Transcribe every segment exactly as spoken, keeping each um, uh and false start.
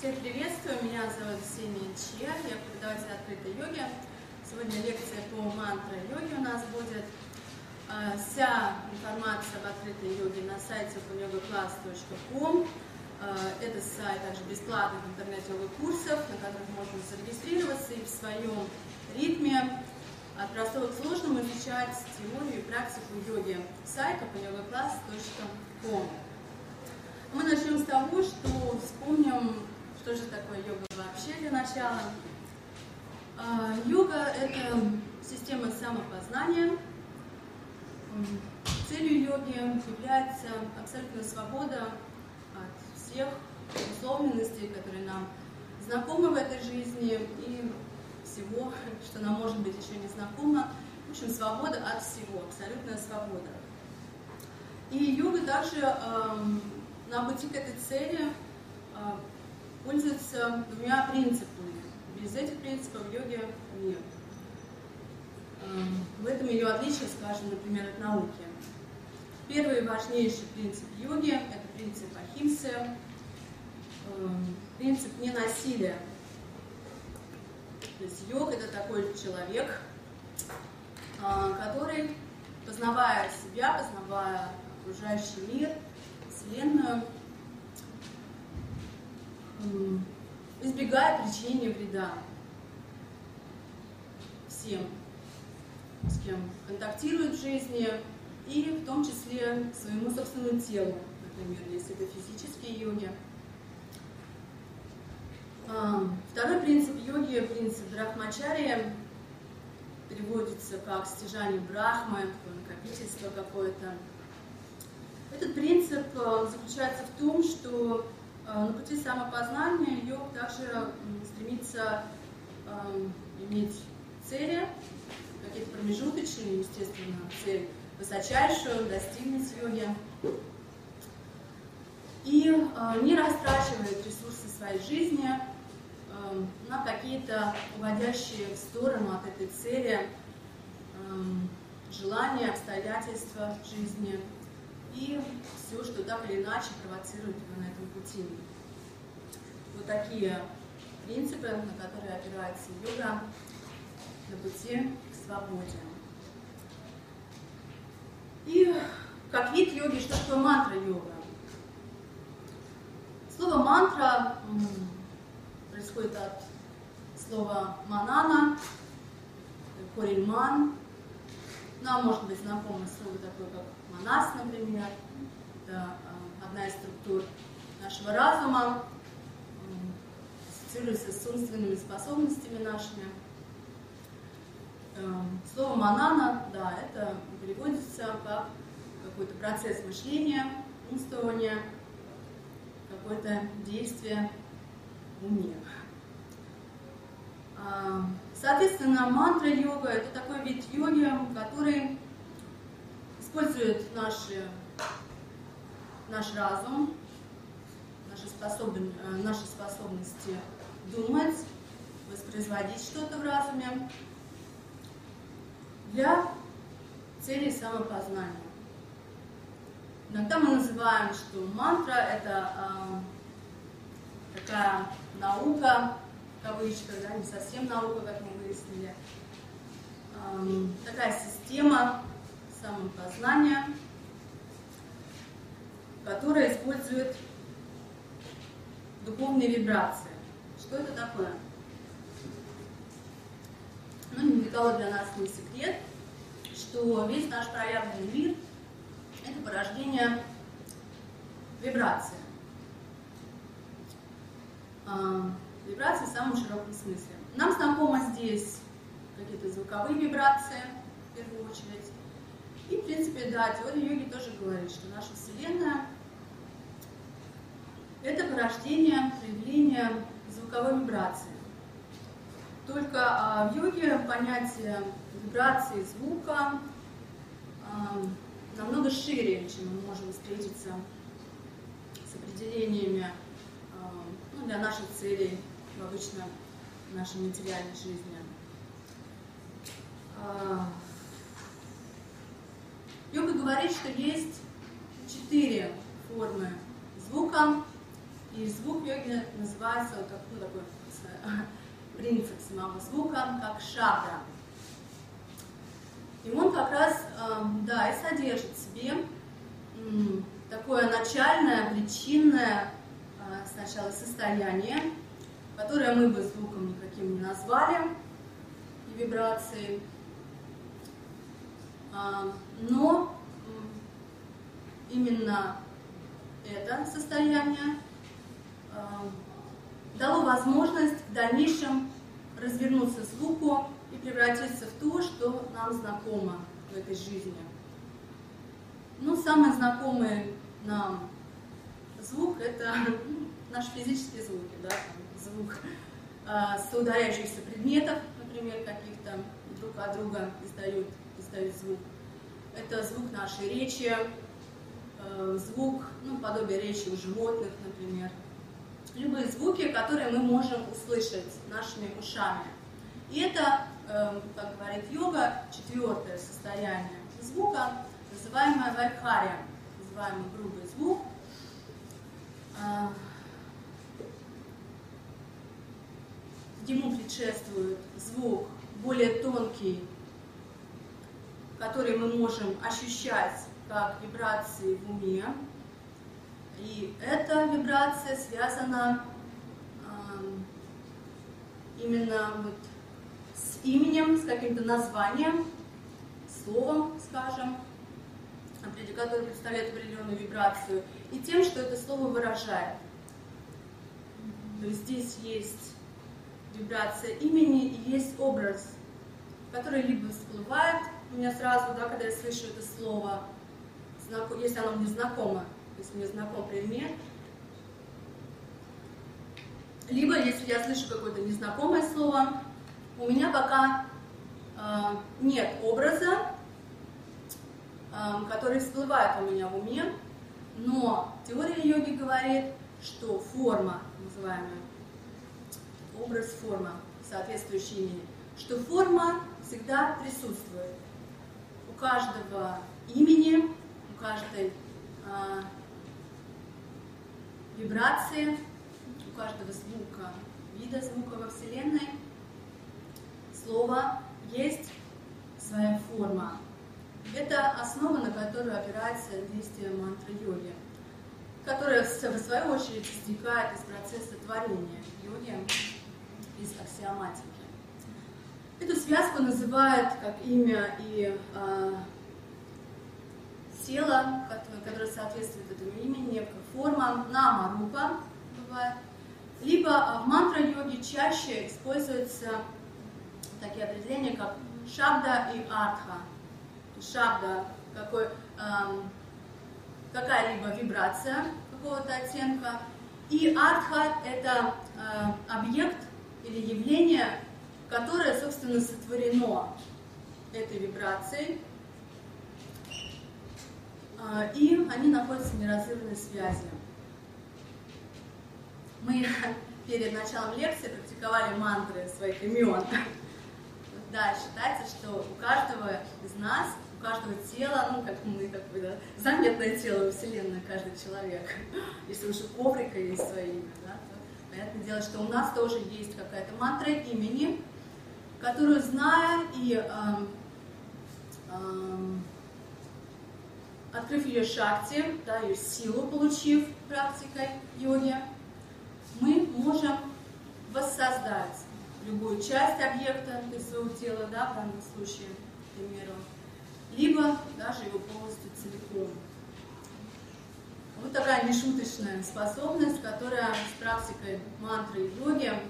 Всех приветствую, меня зовут Ксения Чья, я преподаватель открытой йоги. Сегодня лекция по мантра-йоге у нас будет. Вся информация об открытой йоге на сайте оупен йога класс точка ком. Это сайт также бесплатных интернет-йога-курсов, на которых можно зарегистрироваться и в своем ритме от простого к сложному изучать теорию и практику йоги. Сайт оупен йога класс точка ком. Мы начнем с того, что вспомним, что же такое йога вообще для начала. Йога – это система самопознания. Целью йоги является абсолютная свобода от всех условностей, которые нам знакомы в этой жизни, и всего, что нам может быть еще не знакомо. В общем, свобода от всего, абсолютная свобода. И йога также на пути к этой цели пользуется двумя принципами. Без этих принципов йоги нет. В этом ее отличие, скажем, например, от науки. Первый и важнейший принцип йоги – это принцип ахимсы, принцип ненасилия. То есть йог – это такой человек, который, познавая себя, познавая окружающий мир, Вселенную, избегает причинения вреда всем, с кем контактирует в жизни, и в том числе своему собственному телу, например, если это физические йоги. Второй принцип йоги, принцип брахмачарьи, переводится как стяжание брахмы, накопительство какое-то. Этот принцип заключается в том, что на пути самопознания йог также стремится иметь цели, какие-то промежуточные, естественно, цель высочайшую, достигнуть йоги, и не растрачивает ресурсы своей жизни на какие-то уводящие в сторону от этой цели желания, обстоятельства жизни и все, что так или иначе провоцирует его на этом пути. Вот такие принципы, на которые опирается йога на пути к свободе. И как вид йоги, что такое мантра-йога? Слово мантра происходит от слова манана, корень ман. Нам может быть знакомо слово такое, как манас, например. Это одна из структур нашего разума, ассоциируется с умственными способностями нашими. Слово манана, да, это переводится как какой-то процесс мышления, умствования, какое-то действие в уме. Соответственно, мантра-йога – это такой вид йоги, который использует наши, наш разум, наши, способ, наши способности думать, воспроизводить что-то в разуме для целей самопознания. Иногда мы называем, что мантра – это э, такая наука, в кавычках, да, не совсем наука, как мы выяснили, э, такая система самопознания, которая использует духовные вибрации. Что это такое? Ну, ни для кого для нас не секрет, что весь наш проявленный мир – это порождение вибрации. А, вибрации в самом широком смысле. Нам знакомы здесь какие-то звуковые вибрации, в первую очередь. И, в принципе, да, теория йоги тоже говорит, что наша Вселенная – это порождение, проявление звуковой вибрации. Только а, в йоге понятие вибрации звука а, намного шире, чем мы можем встретиться с определениями а, ну, для наших целей в обычно нашей материальной жизни. А, йога говорит, что есть четыре формы звука. И звук йоги называется вот такой, такой принцип самого звука, как шабда. И он как раз, да, и содержит в себе такое начальное, причинное сначала состояние, которое мы бы звуком никаким не назвали, и вибрацией. Но именно это состояние дало возможность в дальнейшем развернуться звуку и превратиться в то, что нам знакомо в этой жизни. Ну, самый знакомый нам звук – это наши физические звуки, да? Звук э, соударяющихся предметов, например, каких-то друг от друга издают, издают звук. Это звук нашей речи, э, звук, ну, подобие речи у животных, например. Любые звуки, которые мы можем услышать нашими ушами. И это, э, как говорит йога, четвертое состояние звука, называемое вайхария, называемый грубый звук. Э, ему предшествует звук более тонкий, который мы можем ощущать как вибрации в уме. И эта вибрация связана э, именно вот с именем, с каким-то названием, словом, скажем, которое представляет определенную вибрацию, и тем, что это слово выражает. То есть здесь есть вибрация имени и есть образ, который либо всплывает у меня сразу, да, когда я слышу это слово, если оно мне знакомо, если мне знаком предмет, либо если я слышу какое-то незнакомое слово, у меня пока э, нет образа, э, который всплывает у меня в уме, но теория йоги говорит, что форма, называемая образ, форма, соответствующая имени, что форма всегда присутствует. У каждого имени, у каждой э, вибрации, у каждого звука, вида звука во Вселенной, слова есть своя форма. Это основа, на которую опирается действие мантры-йоги, которая, в свою очередь, возникает из процесса творения йоги, из аксиоматики. Эту связку называют как имя и э, тело, которое соответствует этому имени, как форма нама-рупа бывает. Либо в мантра-йоге чаще используются такие определения, как шабда и артха. Шабда – какой, эм, какая-либо вибрация какого-то оттенка, и артха – это э, объект или явление, которое, собственно, сотворено этой вибрацией, э, и они находятся в неразрывной связи. Мы перед началом лекции практиковали мантры своих имен. Да, считается, что у каждого из нас, у каждого тела, ну, как мы, как бы, да, заметное тело Вселенной, каждый человек. Если уж у коврика есть свое имя, да, то понятное дело, что у нас тоже есть какая-то мантра имени, которую, зная и эм, эм, открыв ее шакти, да, ее силу получив практикой йоги, мы можем воссоздать любую часть объекта из своего тела, да, в данном случае, к примеру, либо даже его полностью целиком. Вот такая нешуточная способность, которая с практикой мантры и йоги э,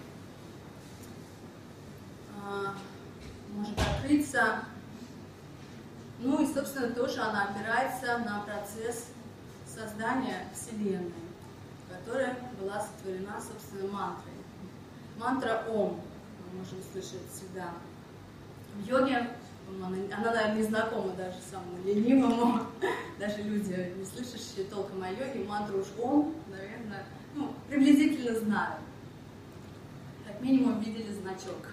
может открыться. Ну и, собственно, тоже она опирается на процесс создания Вселенной, которая была сотворена, собственно, мантрой. Мантра Ом мы можем слышать всегда. В йоге она, она наверное, не знакома даже самому ленивому, даже люди, не слышащие толком о йоге, мантру уж Ом, наверное, ну, приблизительно знают. Как минимум видели значок.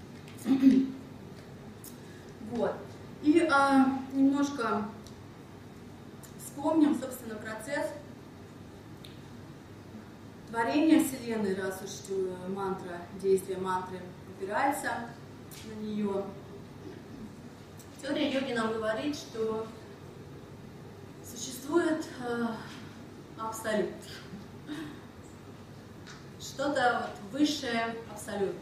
Вот. И а, немножко вспомним, собственно, процесс творение Вселенной, раз уж мантра, действие мантры опирается на нее. Теория йоги нам говорит, что существует э, абсолют. Что-то вот высшее, абсолютное.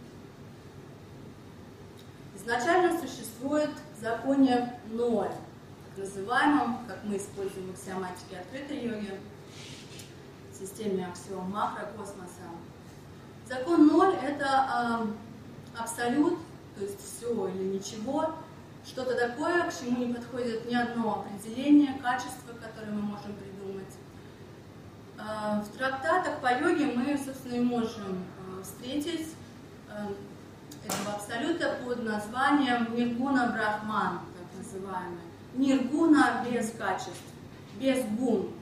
Изначально существует в законе ноль, так называемом, как мы используем в аксиоматике открытой йоги, в системе аксиом макрокосмоса. Закон ноль – это э, абсолют, то есть все или ничего, что-то такое, к чему не подходит ни одно определение, качество, которое мы можем придумать. Э, в трактатах по йоге мы, собственно, и можем э, встретить э, этого абсолюта под названием Ниргуна Брахман, так называемый. Ниргуна без качеств, без гун.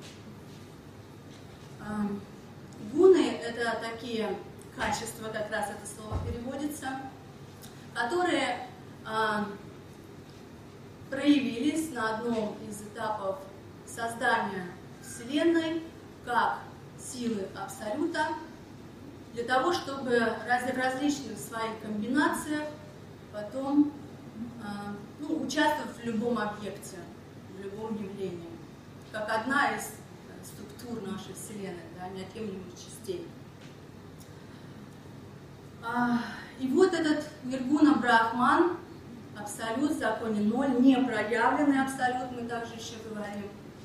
Гуны – это такие качества, как раз это слово переводится, которые проявились на одном из этапов создания Вселенной как силы абсолюта, для того, чтобы в различных своих комбинациях потом э, ну, участвовать в любом объекте, в любом явлении, как одна из структур нашей Вселенной, да, неотъемлемых частей. А, и вот этот Ниргуна Брахман, абсолют в законе ноль, непроявленный абсолют, мы также еще говорим,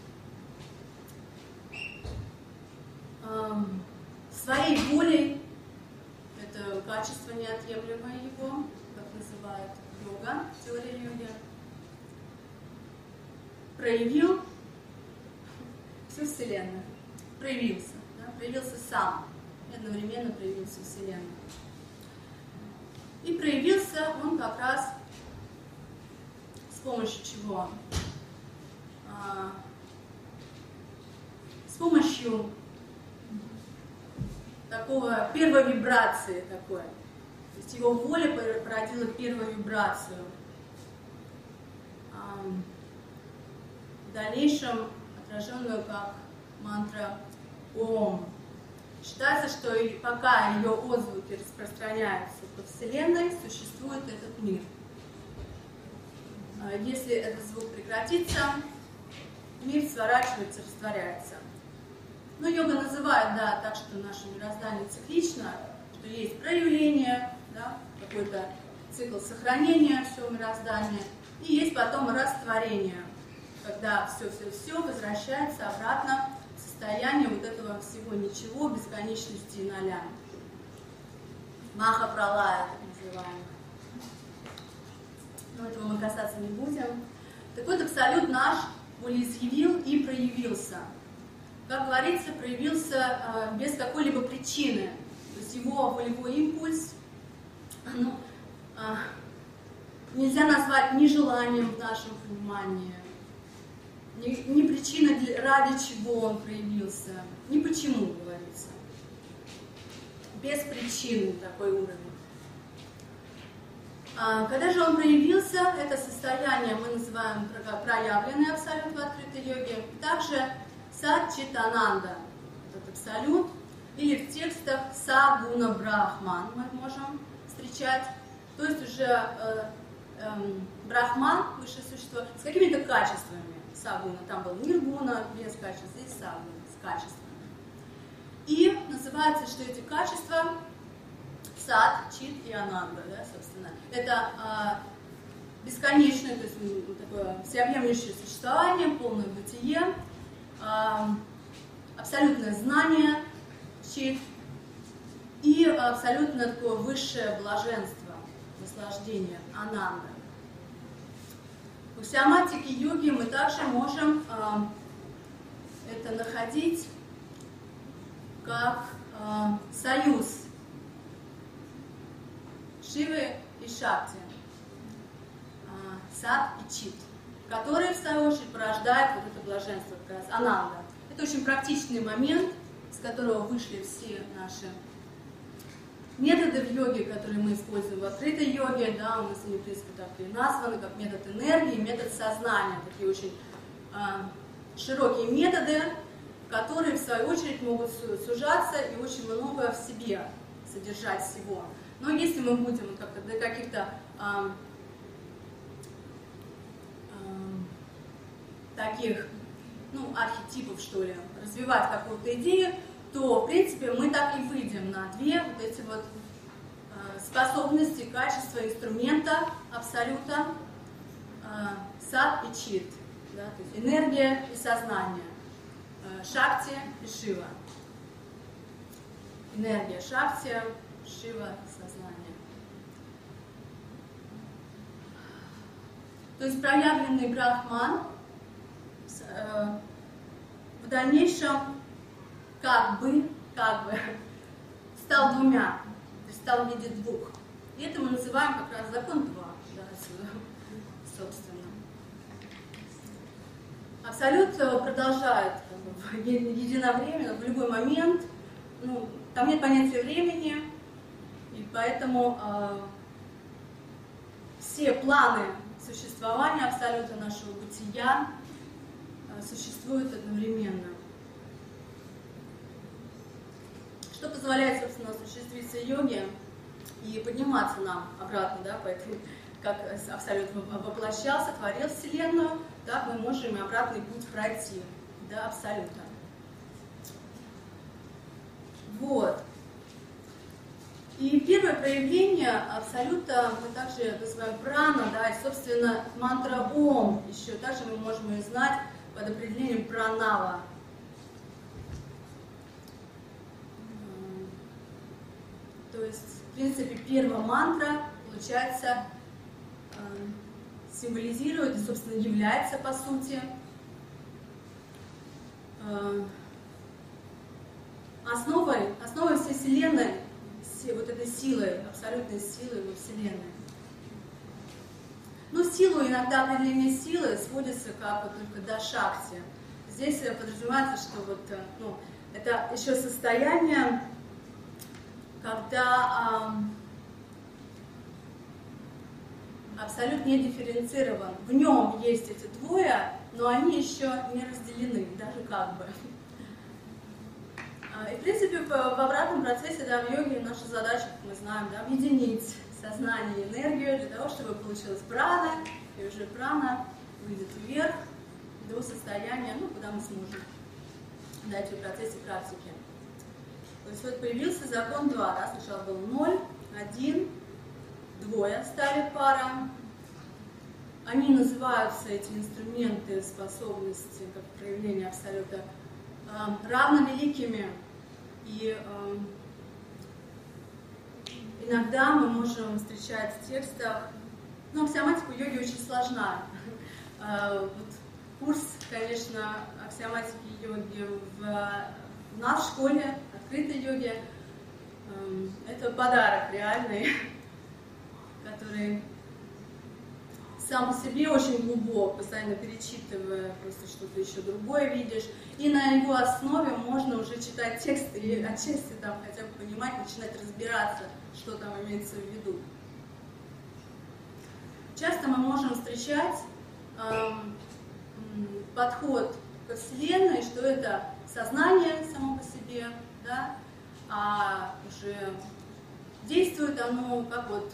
а, своей волей, это качество неотъемлемое его, как называют йога, теория йоги, проявил всю Вселенную, проявился, да, проявился сам, и одновременно проявился Вселенная. И проявился он как раз с помощью чего? А, с помощью такого первой вибрации такой. То есть его воля породила первую вибрацию. В дальнейшем отраженную как мантра Ом. Считается, что пока ее отзвуки распространяются по Вселенной, существует этот мир. Если этот звук прекратится, мир сворачивается, растворяется. Но йога называет, да, так, что наше мироздание циклично, что есть проявление, да, какой-то цикл сохранения всего мироздания, и есть потом растворение, когда все-все-все возвращается обратно в состояние вот этого всего ничего, бесконечности и ноля. Маха пралая, так называемый. Но этого мы касаться не будем. Так вот, абсолют наш волеизъявил и проявился. Как говорится, проявился э, без какой-либо причины. То есть его волевой импульс ну, э, нельзя назвать ни желанием в нашем понимании, ни, ни причиной, для, ради чего он проявился, ни почему, говорится. Без причины такой уровень. А, когда же он проявился, это состояние мы называем проявленный абсолют в открытой йоге. Также Сатчитананда, этот абсолют, или в текстах Сагуна Брахман мы можем встречать, то есть уже э, э, Брахман, высшее существо, с какими-то качествами Сагуна. Там был Ниргуна без качеств, здесь Сагуна с качествами. И называется, что эти качества Сат, Чит и Ананда, да, собственно. Это э, бесконечное, то есть такое всеобъемлющее существование, полное бытие, абсолютное знание, чит, и абсолютно такое высшее блаженство, наслаждение, ананда. В аксиоматике йоги мы также можем э, это находить как э, союз Шивы и Шакти, э, сад и чит, которые, в свою очередь, порождают вот это блаженство, как раз ананда. Это очень практичный момент, с которого вышли все наши методы в йоге, которые мы используем в открытой йоге. Да, у нас они, в принципе, так и названы, как метод энергии, метод сознания. Такие очень э, широкие методы, в которые, в свою очередь, могут сужаться и очень много в себе содержать всего. Но если мы будем как-то до каких-то э, э, таких, ну, архетипов, что ли, развивать какую-то идею, то, в принципе, мы так и выйдем на две вот эти вот э, способности, качества инструмента абсолюта, э, сат и чит, да, то есть энергия и сознание, э, шакти и шива. Энергия шакти, шива, сознание. То есть проявленный брахман э, в дальнейшем как бы, как бы стал двумя, то есть стал в виде двух. И это мы называем как раз закон два, да, собственно. Абсолют продолжает как бы, единовременно, в любой момент. Ну, там нет понятия времени, и поэтому э, все планы существования абсолюта нашего бытия э, существуют одновременно. Что позволяет, собственно, осуществиться йоге и подниматься нам обратно, да, поэтому, как абсолют воплощался, творил Вселенную, так мы можем и обратный путь пройти до абсолюта. Вот. И первое проявление абсолюта мы также называем прана, да, и, собственно, мантра Ом еще также мы можем ее знать под определением пранава. То есть, в принципе, первая мантра, получается, символизирует и, собственно, является, по сути, основой, основой всей Вселенной, всей вот этой силой, абсолютной силой во Вселенной. Ну, силу, иногда определение силы сводится как вот только до шакти. Здесь подразумевается, что вот, ну, это еще состояние, когда э, абсолют не дифференцирован. В нем есть эти двое, но они еще не разделены, даже как бы. И, в принципе, в, в обратном процессе, да, в йоге наша задача, как мы знаем, да, объединить сознание и энергию для того, чтобы получилась прана, и уже прана выйдет вверх до состояния, ну, куда мы сможем дать в процессе практики. То есть вот появился закон два, да, сначала был ноль, один, двое стали пара. Они называются, эти инструменты, способности, как проявление абсолюта, э, равновеликими. И э, иногда мы можем встречать в текстах, ну, аксиоматика йоги очень сложна. Э, вот курс, конечно, аксиоматики йоги в, в нас в школе, открытой йоги, э, это подарок реальный, который сам по себе очень глубок, постоянно перечитывая, просто что-то еще другое видишь. И на его основе можно уже читать тексты и отчасти там хотя бы понимать, начинать разбираться, что там имеется в виду. Часто мы можем встречать э, подход ко Вселенной, что это сознание само по себе, да, а уже действует оно как вот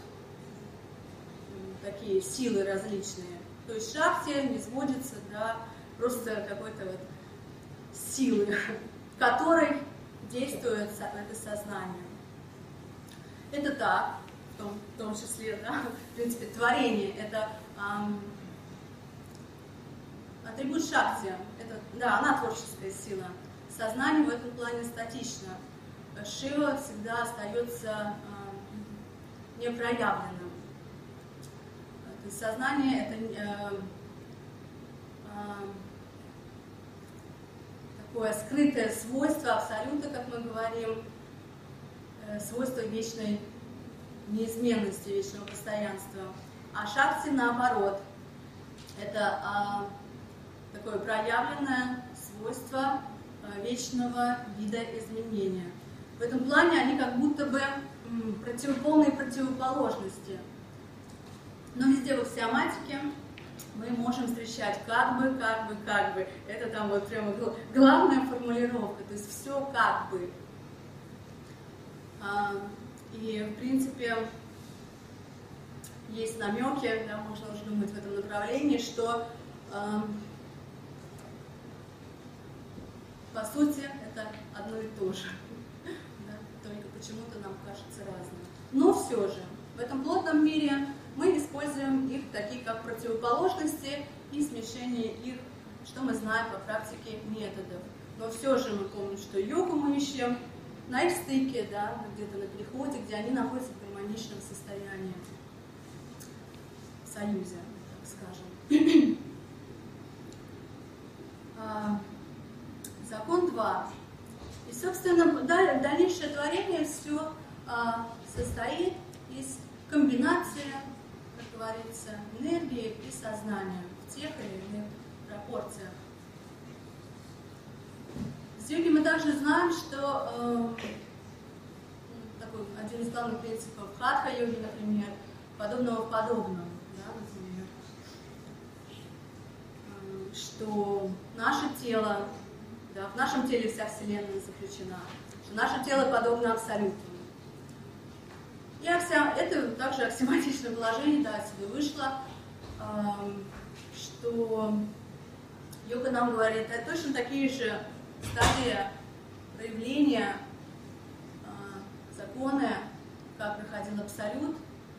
такие силы различные. То есть шакти не сводится до просто какой-то вот силы, которой действует это сознание. Это так, в том, в том числе, да, в принципе, творение, это эм, атрибут шакти, это, да, она творческая сила. Сознание в этом плане статично. Шива всегда остается эм, непроявленным. То есть сознание это э, э, такое скрытое свойство абсолюта, как мы говорим, э, свойство вечной неизменности, вечного постоянства. А шакти наоборот, это э, такое проявленное свойство э, вечного видоизменения. В этом плане они как будто бы м, противополные противоположности. Но везде в аксиоматике мы можем встречать как бы, как бы, как бы. Это там вот прямо главная формулировка, то есть все как бы. И, в принципе, есть намеки, да, можно уже думать в этом направлении, что по сути это одно и то же, да, только почему-то нам кажется разным. Но все же, в этом плотном мире мы используем их такие как противоположности и смешение их, что мы знаем по практике методов. Но все же мы помним, что йогу мы ищем на их стыке, да, где-то на переходе, где они находятся в гармоничном состоянии, в союзе, так скажем. Закон два. И, собственно, дальнейшее творение все состоит из комбинации, как говорится, энергии и сознания в тех или иных пропорциях. В йоге мы также знаем, что э, такой один из главных принципов хатха-йоги, например, подобного в подобном, да, например, э, что наше тело, да, в нашем теле вся Вселенная заключена, что наше тело подобно абсолюту. И аксиом, это также аксиоматичное положение, да, отсюда вышло, э, что йога нам говорит, это точно такие же стадии проявления э, закона, как проходил абсолют.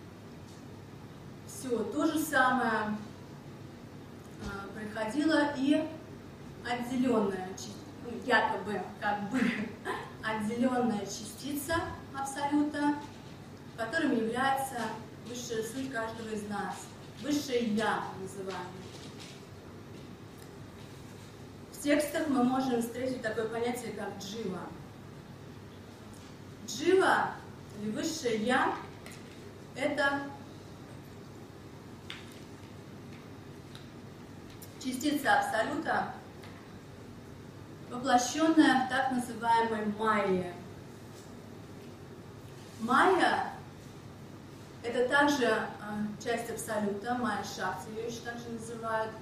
Все то же самое э, происходило и отделенная, ну, якобы, как бы, отделенная частица абсолюта, которым является высшая суть каждого из нас, высшее Я называемое. В текстах мы можем встретить такое понятие, как джива. Джива, или высшее Я, это частица абсолюта, воплощенная в так называемой майе. Майя – это также э, часть абсолюта, майя шакти, ее еще также называют,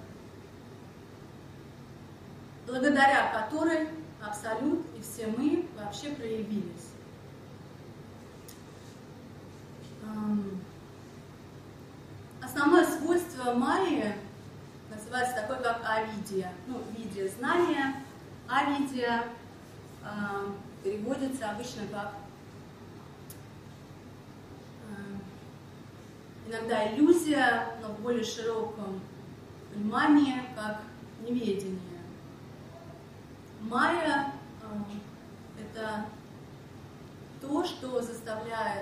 благодаря которой абсолют и все мы вообще проявились. Эм, основное свойство майи называется такое, как авидия. Ну, видия – знания, авидия э, переводится обычно как иногда иллюзия, но в более широком понимании, как неведение. Майя э, – это то, что заставляет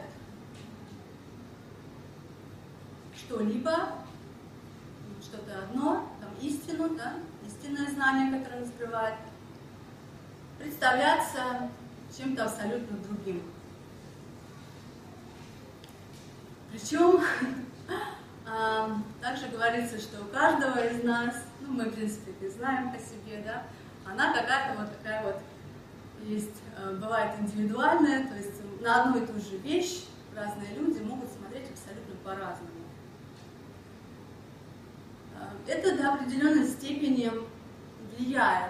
что-либо, что-то одно, там, истину, да, истинное знание, которое нас скрывает, представляться чем-то абсолютно другим. Причем также говорится, что у каждого из нас, ну мы в принципе это знаем по себе, да, она какая-то вот такая вот есть, бывает индивидуальная, то есть на одну и ту же вещь разные люди могут смотреть абсолютно по-разному. Это до определенной степени влияет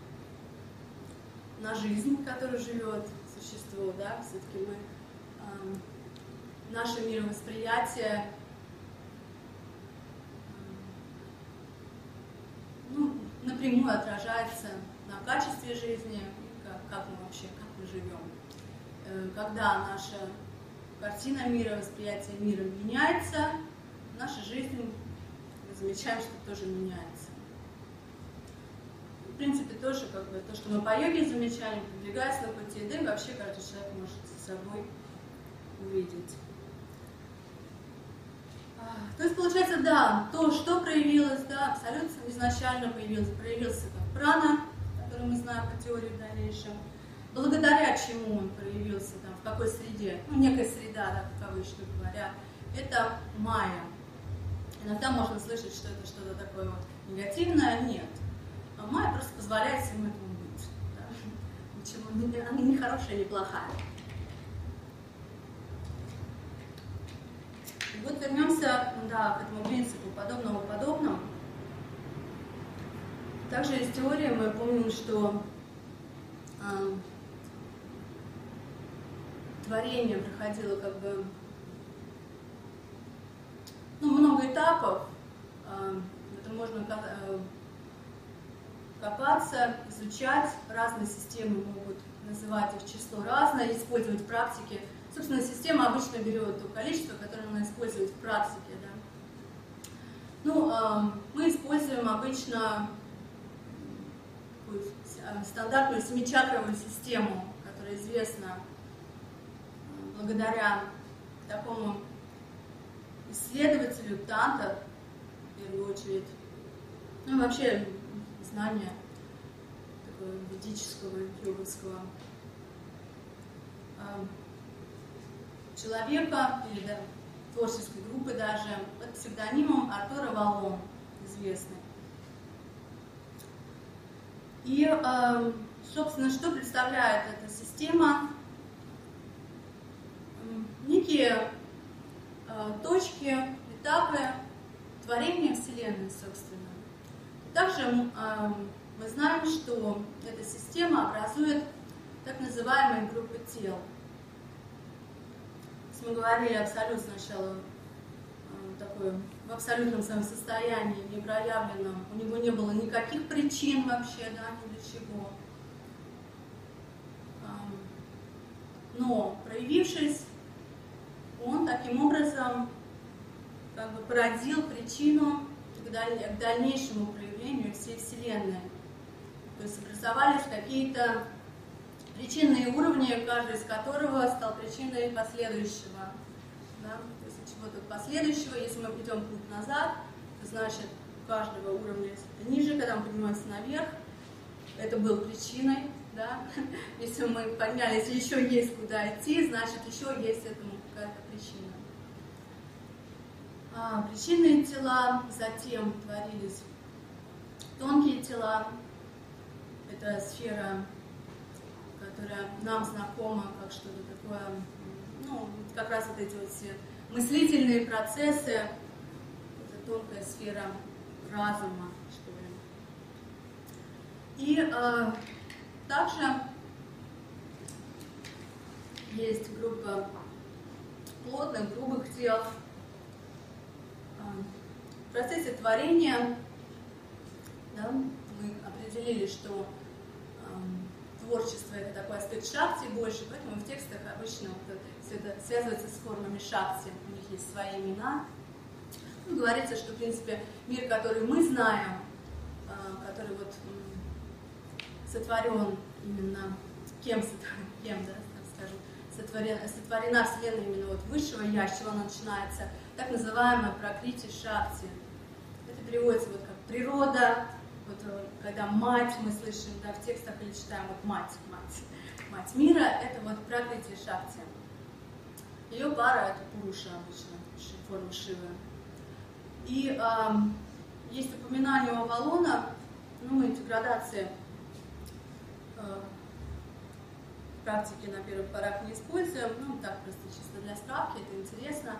на жизнь, в которой живет существо, да, все-таки мы наше мировосприятие ну, напрямую отражается на качестве жизни, как, как мы вообще, как мы живем. Когда наша картина мира, восприятие мира меняется, наша жизнь, мы замечаем, что тоже меняется. В принципе, тоже как бы, то, что мы по йоге замечаем, продвигается на пути, да и вообще каждый человек может за собой увидеть. То есть, получается, да, то, что проявилось, да, абсолютно изначально появилось, проявился как прана, который мы знаем по теории в дальнейшем, благодаря чему он проявился, там, в какой среде, ну, некая среда, да, в кавычках говоря, это майя. Иногда можно слышать, что это что-то такое вот негативное, нет. А майя просто позволяет всему этому быть, да. Ничего, она не хорошая, не плохая. И вот вернемся, да, к этому принципу подобного подобному. Также из теории мы помним, что э, творение проходило как бы ну, много этапов. Э, это можно э, копаться, изучать. Разные системы могут называть их число разное, использовать в практике. Собственно, система обычно берет то количество, которое она использует в практике. Да? Ну, э, мы используем обычно стандартную семичакровую систему, которая известна благодаря такому исследователю Танта, в первую очередь, ну и вообще знания такого ведического, йоговского человека или да, творческой группы даже, под псевдонимом Артур Авалон, известный. И, собственно, что представляет эта система? Некие точки, этапы творения Вселенной, собственно. Также мы знаем, что эта система образует так называемые группы тел. Если мы говорили абсолют сначала такое, в абсолютном своем состоянии, непроявленном, у него не было никаких причин вообще, да, ни для чего. Но проявившись, он таким образом как бы породил причину к дальнейшему проявлению всей Вселенной. То есть образовались какие-то причинные уровни, каждый из которого стал причиной последующего. Да? То есть чего-то последующего, если мы идем путь назад, то значит у каждого уровня ниже, когда мы поднимаемся наверх, это был причиной. Да? Если мы поднялись, еще есть куда идти, значит еще есть этому какая-то причина. А, причинные тела, затем творились тонкие тела. Это сфера, которая нам знакома как что-то такое, ну, как раз вот эти вот все мыслительные процессы, это тонкая сфера разума, что ли. И э, также есть группа плотных, грубых тел. В процессе творения, да, мы определили, что э, творчество это такой аспект шакти больше, поэтому в текстах обычно вот все это связывается с формами шакти, у них есть свои имена. Ну, говорится, что в принципе мир, который мы знаем, э, который вот э, сотворен именно кем, сотворен, кем, да, так скажем, сотворена, сотворена Вселенная именно вот высшего я, с чего она начинается, так называемая пракрити шакти. Это переводится вот как природа, вот когда мать мы слышим, да, в текстах или читаем вот мать, мать, мать мира, это вот пракрити шакти. Ее пара это Пуруша обычно, форма Шивы. И э, есть упоминание у Авалона, ну мы эти градации э, в практике на первых порах не используем, ну так просто чисто для справки, это интересно.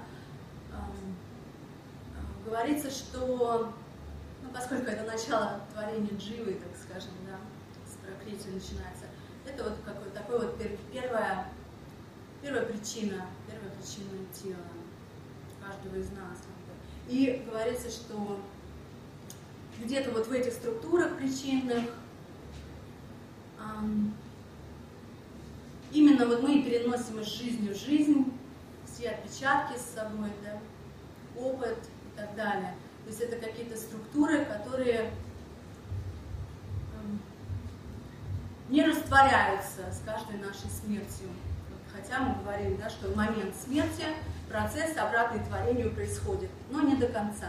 Говорится, что, ну, поскольку это начало творения дживы, так скажем, да, с пракрити начинается, это вот какой такой вот первая, первая причина, первая причина тела каждого из нас. И говорится, что где-то вот в этих структурах причинных эм, именно вот мы и переносим из жизни в жизнь все отпечатки с собой, да, опыт и так далее. То есть это какие-то структуры, которые эм, не растворяются с каждой нашей смертью. Хотя мы говорим, да, что в момент смерти процесс обратный творению происходит, но не до конца.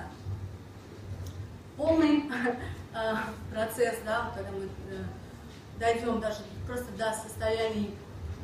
Полный э, процесс, да, когда мы э, дойдем даже просто до состояний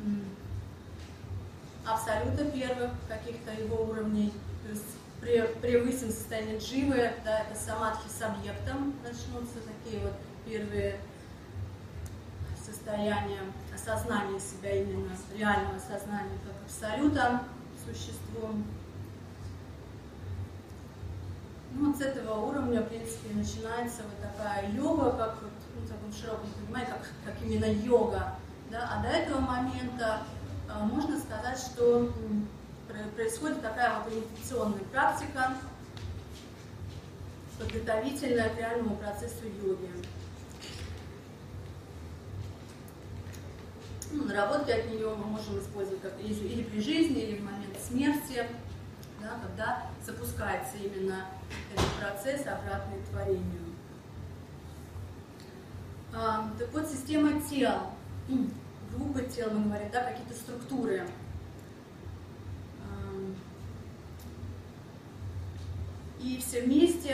э, абсолюта первых каких-то его уровней, то есть превысим состояние дживы, да, это самадхи с объектом, начнутся такие вот первые состояния осознания себя, именно реального сознания как абсолюта, существом. Ну, вот с этого уровня, в принципе, начинается вот такая йога, как вот, ну, в таком широком понимании, как, как именно йога. Да? А до этого момента а, можно сказать, что м, происходит такая вот интуиционная практика, подготовительная к реальному процессу йоги. Ну, наработки от нее мы можем использовать как или, или при жизни, или в момент смерти, да, когда запускается именно этот процесс обратный к творению. А, так вот, система тел, группы тел, мы говорим, да, какие-то структуры. А, и все вместе,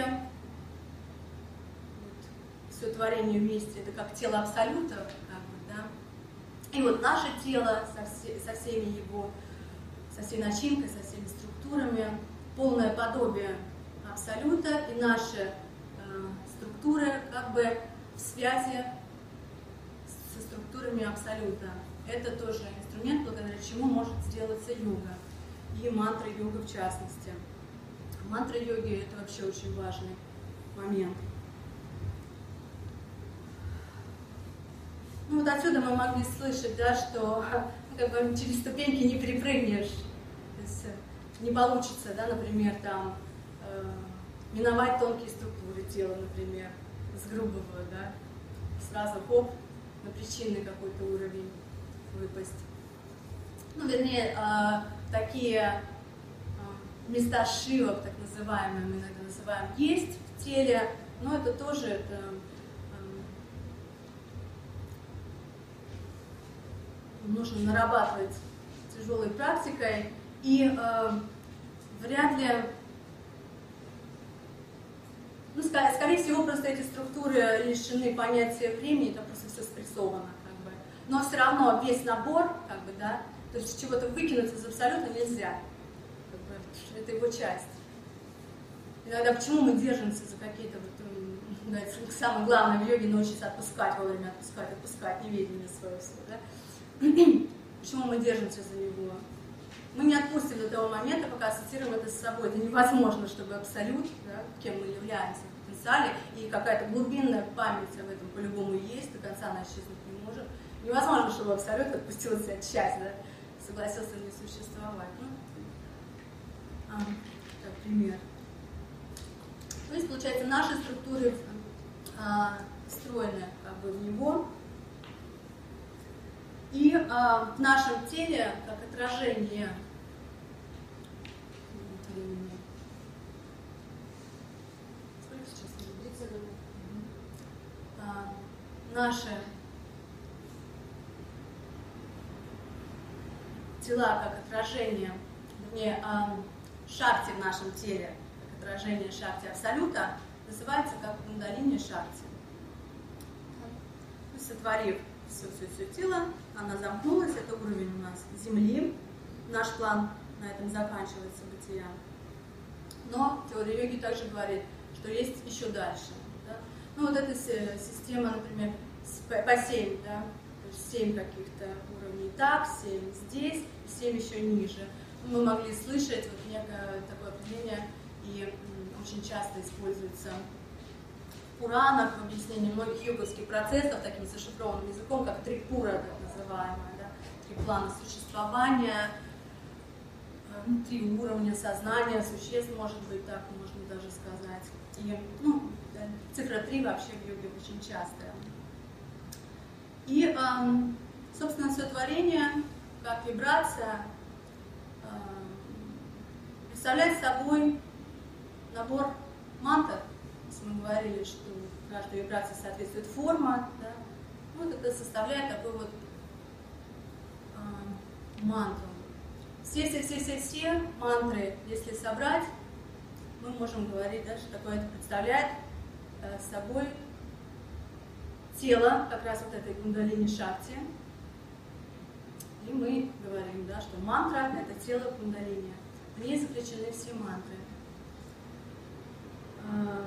вот, все творение вместе, это как тело абсолюта, как бы, да. И вот наше тело со, все, со всеми его, со всей начинкой, со всеми структурами, полное подобие абсолюта, и наши э, структуры как бы в связи со структурами абсолюта. Это тоже инструмент, благодаря чему может сделаться йога, и мантра йога в частности. Мантра йоги — это вообще очень важный момент. Ну вот отсюда мы могли слышать, да, что как бы через ступеньки не перепрыгнешь. То есть не получится, да, например, там э, миновать тонкие структуры тела, например, с грубого, да, сразу хоп, на причинный какой-то уровень выпасть. Ну, вернее, э, такие э, места сшивок, так называемые, мы иногда называем, есть в теле, но это тоже это, нужно нарабатывать тяжелой практикой, и э, вряд ли, ну, скорее, скорее всего, просто эти структуры лишены понятия времени, это просто все спрессовано, как бы. Но все равно весь набор, как бы, да, то есть чего-то выкинуть из абсолюта нельзя, как бы, это его часть. Иногда почему мы держимся за какие-то, вот, да, самое главное в йоге — научиться отпускать вовремя, отпускать, отпускать неведение свое все, да? Почему мы держимся за него? Мы не отпустим до того момента, пока ассоциируем это с собой. Это невозможно, чтобы абсолют, да, кем мы являемся в потенциале, и какая-то глубинная память об этом по-любому есть, до конца она исчезнуть не может. Невозможно, чтобы абсолют отпустил от себя часть, да, согласился не существовать. Ну, а, как пример. То есть, получается, наши структуры а, встроены как бы в него. И а, в нашем теле, как отражение сколько сейчас? тридцать минут. А, наши тела, как отражение, вернее, а, шакти в нашем теле, как отражение шакти абсолюта, называется как кундалини шакти. Сотворив все-все-все тело, она замкнулась, это уровень у нас Земли, наш план на этом заканчивается, бытия. Но теория йоги также говорит, что есть еще дальше. Да? Ну вот эта система, например, по семь, да? То есть семь каких-то уровней так, семь здесь, семь еще ниже. Мы могли слышать вот некое такое определение, и м, очень часто используется в Пуранах, в объяснении многих йоговских процессов таким зашифрованным языком, как трипура, так называемая, да? Три плана существования, три уровня сознания, существ, может быть, так можно даже сказать. И, ну, да, цифра три вообще в йоге очень частая. И, эм, собственно, все творение, как вибрация, эм, представляет собой набор мантр. Мы говорили, что каждой вибрации соответствует форма, да? Вот это составляет такой вот э, мантру. Все-все-все-все-все мантры, если собрать, мы можем говорить, да, что такое это представляет э, собой тело, как раз вот этой кундалини шакти. И мы говорим, да, что мантра — это тело кундалини. В ней заключены все мантры. Э,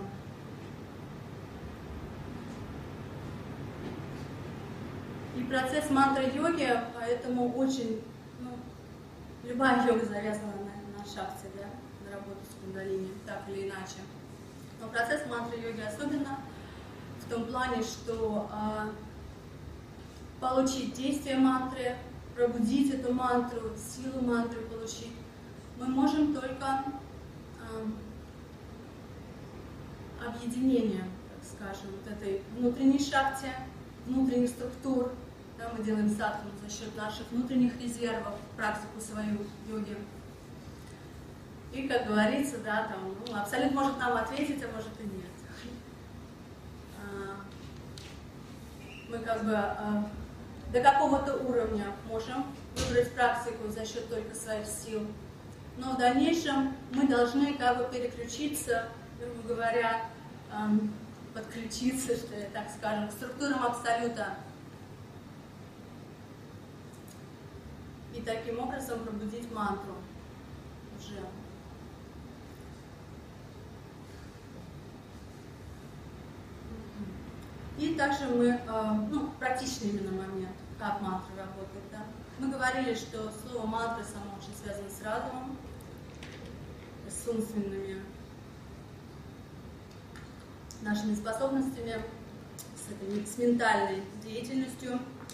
И процесс мантра-йоги, поэтому очень, ну, любая йога завязана на, на шакти, да, на работу с кундалини, так или иначе. Но процесс мантры-йоги особенно в том плане, что э, получить действие мантры, пробудить эту мантру, силу мантры получить, мы можем только э, объединением, так скажем, вот этой внутренней шакти, внутренних структур. Да, мы делаем садхану за счет наших внутренних резервов, практику свою йоги. И, как говорится, да, там, ну, Абсолют может нам ответить, а может и нет. Мы как бы до какого-то уровня можем выбрать практику за счет только своих сил, но в дальнейшем мы должны как бы переключиться, грубо говоря, подключиться, что ли, так скажем, к структурам Абсолюта. И таким образом пробудить мантру уже. И также мы, ну, практичный именно момент, как мантра работает. Да? Мы говорили, что слово мантра само очень связано с разумом, с умственными нашими способностями, с, этой, с ментальной деятельностью.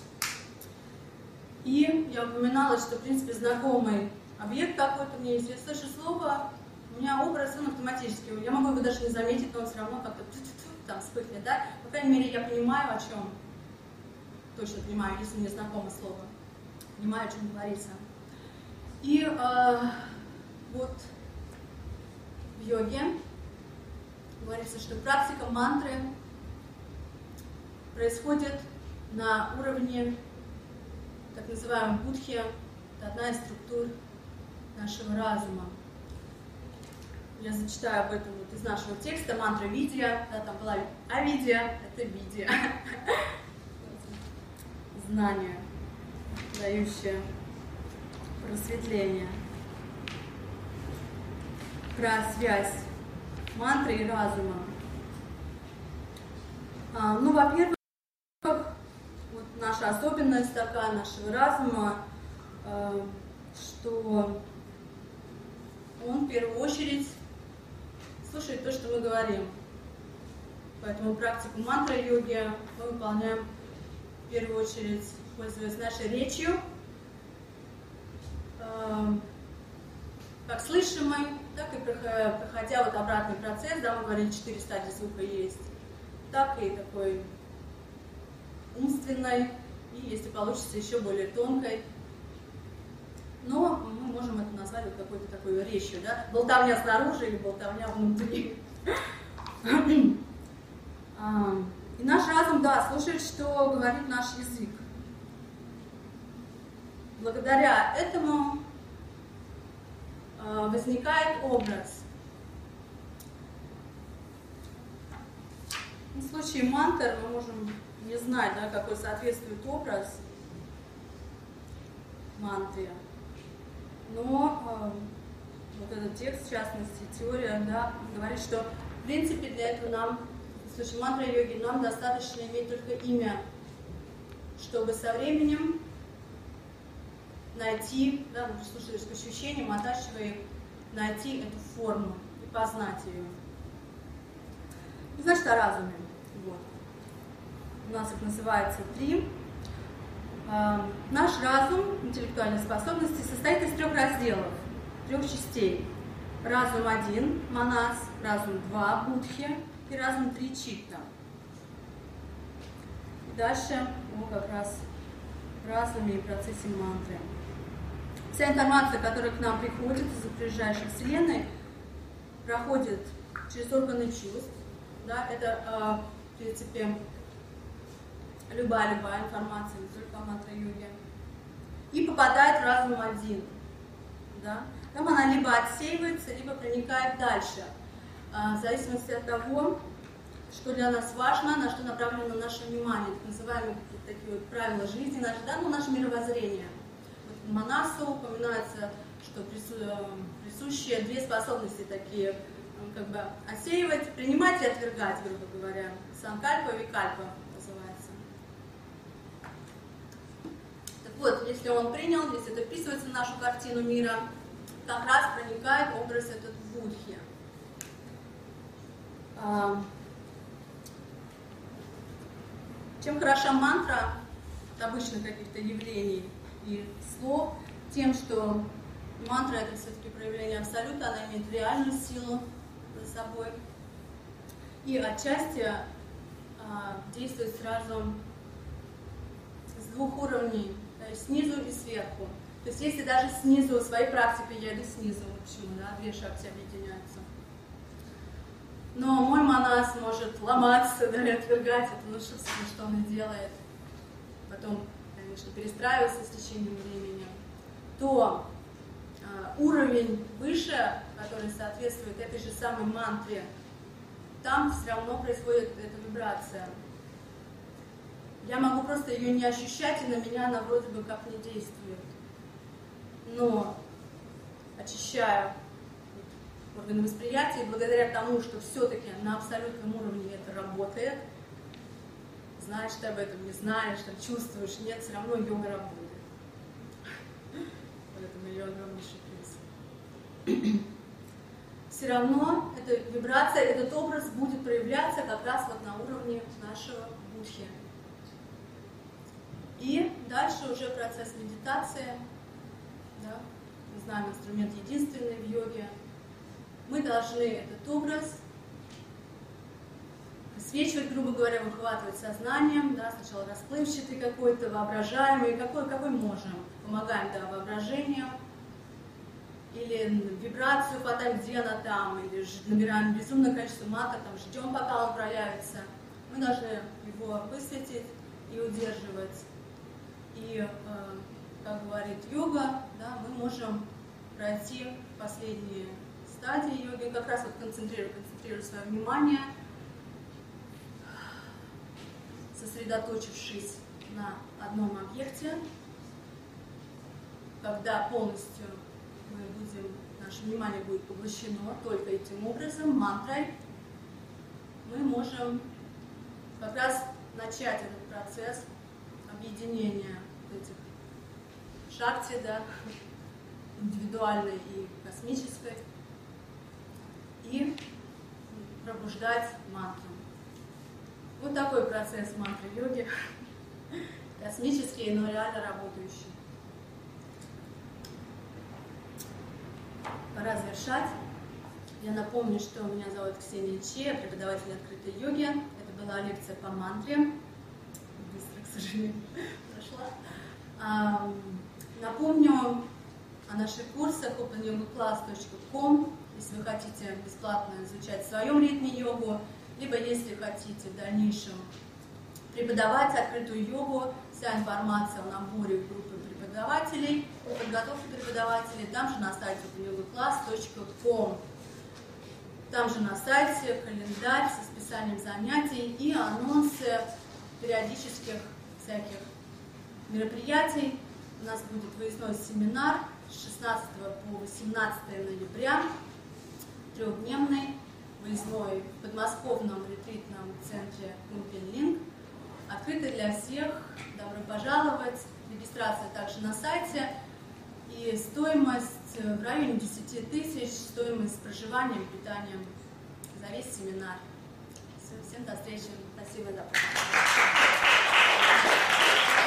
И я упоминала, что, в принципе, знакомый объект какой-то мне, если я слышу слово, у меня образ, он автоматически, я могу его даже не заметить, но он все равно как-то там вспыхнет, да? По крайней мере, я понимаю, о чем, точно понимаю, если мне знакомо слово, понимаю, о чем говорится. И э, вот в йоге говорится, что практика мантры происходит на уровне так называемой будхи, это одна из структур нашего разума. Я зачитаю об этом вот из нашего текста, мантра видья, да, там была авидья, это видья, знание, дающее просветление, про связь мантры и разума. А, ну, во-первых, вот наша особенность такая нашего разума, э, что он в первую очередь слушает то, что мы говорим. Поэтому практику мантра-йоги мы выполняем в первую очередь, пользуясь нашей речью, э, как слышимой, так и проходя вот обратный процесс, да, мы говорили, четыре стадии звука есть, так и такой умственной, и если получится, еще более тонкой. Но мы можем это назвать вот какой-то такой речью, да? Болтовня снаружи или болтовня внутри. И наш разум, да, слушает, что говорит наш язык. Благодаря этому возникает образ. В случае мантр мы можем не знать, да, какой соответствует образ мантре. Но э, вот этот текст, в частности, теория, да, говорит, что в принципе для этого нам, в случае мантра-йоги, нам достаточно иметь только имя, чтобы со временем найти, да, мы слушаешь к ощущениям, оттачивая, найти эту форму и познать ее. Значит, о разуме. Вот. У нас их называется три. Наш разум, интеллектуальные способности, состоит из трех разделов, трех частей. Разум один, манас, разум два, будхи, и разум три, читта. И дальше мы как раз в разуме и процессе мантры. Вся информация, которая к нам приходит из окружающей вселенной, проходит через органы чувств. Да, это, в принципе, любая-любая информация, не только о мантра-йоге, и попадает в разум один. Да? Там она либо отсеивается, либо проникает дальше, в зависимости от того, что для нас важно, на что направлено наше внимание, так называемые такие вот правила жизни, наши, да, ну, наше мировоззрение. Вот в Манасу упоминается, что присущие две способности такие, как бы отсеивать, принимать и отвергать, грубо говоря. Санкальпа, викальпа называется. Так вот, если он принял, если это вписывается в нашу картину мира, как раз проникает образ этот будхи. Чем хороша мантра от обычных каких-то явлений и слов? Тем, что мантра — это все-таки проявление абсолюта, она имеет реальную силу за собой. И отчасти а, действует сразу с двух уровней, то есть снизу и сверху. То есть если даже снизу, своей практикой я иду снизу, почему, да, две шакти объединяются. Но мой монас может ломаться, да, и отвергать это, ну, собственно, что он и делает. Потом, конечно, перестраивается с течением времени. То э, уровень выше, который соответствует этой же самой мантре, там все равно происходит эта вибрация. Я могу просто ее не ощущать, и на меня она вроде бы как не действует. Но очищаю органы восприятия, и благодаря тому, что все-таки на абсолютном уровне это работает, знаешь ты об этом, не знаешь, там, чувствуешь, нет, все равно йога работает. Поэтому ее огромнейший приз. Все равно эта вибрация, этот образ будет проявляться как раз вот на уровне нашего будхи. И дальше уже процесс медитации. Да? Мы знаем, инструмент единственный в йоге. Мы должны этот образ высвечивать, грубо говоря, выхватывать сознанием, да, сначала расплывчатый какой-то, воображаемый, какой, какой можем. Помогаем, да, воображением, или вибрацию хватаем, где она там, или набираем безумное количество маток, там, ждем, пока он проявится. Мы должны его высветить и удерживать. И, э, как говорит йога, да, мы можем пройти последние стадии йоги, как раз вот концентрируя, концентрируя свое внимание, сосредоточившись на одном объекте. Когда полностью мы будем, наше внимание будет поглощено только этим образом, мантрой, мы можем как раз начать этот процесс объединения этих шакти, да, индивидуальной и космической, и пробуждать мантру. Вот такой процесс мантры-йоги, космический, но реально работающий. Пора завершать. Я напомню, что меня зовут Ксения Че, я преподаватель открытой йоги. Это была лекция по мантре. Быстро, к сожалению, прошла. А, напомню о наших курсах open yoga class точка com. Если вы хотите бесплатно изучать в своем ритме йогу, либо если хотите в дальнейшем преподавать открытую йогу, вся информация о наборе группы преподавателей, о подготовке преподавателей, там же на сайте open yoga class точка com. Там же на сайте календарь с расписанием занятий и анонсы периодических всяких мероприятий. У нас будет выездной семинар с шестнадцатого по восемнадцатое ноября, трехдневный, выездной в подмосковном ретритном центре Кумпин-Линк. Открытый для всех. Добро пожаловать. Регистрация также на сайте. И стоимость в районе десяти тысяч, стоимость с проживанием и питанием за весь семинар. Всем до встречи. Спасибо за внимание.